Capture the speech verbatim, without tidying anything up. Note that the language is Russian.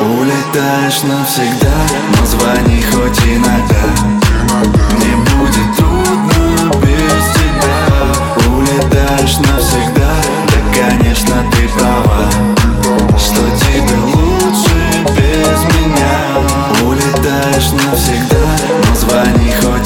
Улетаешь навсегда, но звони хоть иногда. Мне будет трудно без тебя. Улетаешь навсегда, да, конечно, ты права, что тебе лучше без меня. Улетаешь навсегда, но звони хоть